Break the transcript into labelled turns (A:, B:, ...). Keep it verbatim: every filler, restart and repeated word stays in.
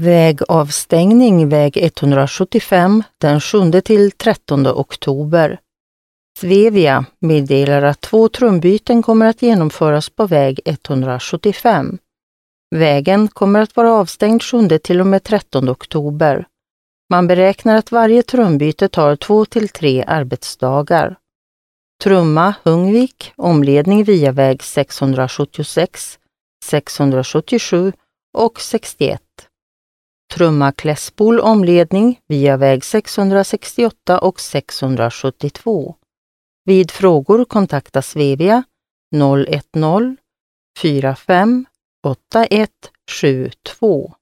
A: Vägavstängning väg etthundrasjuttiofem den sjunde till trettonde oktober. Svevia meddelar att två trumbyten kommer att genomföras på väg etthundrasjuttiofem. Vägen kommer att vara avstängd sjunde till och med trettonde oktober. Man beräknar att varje trumbyte tar två till tre arbetsdagar. Trumma, Hungvik, omledning via väg sexhundrasjuttiosex, sexhundrasjuttiosju och sextioett. Trumma, Klässbol, omledning via väg sexhundrasextioåtta och sexhundrasjuttiotvå. Vid frågor kontakta Svevia noll ett noll fyra fem åtta ett sju två.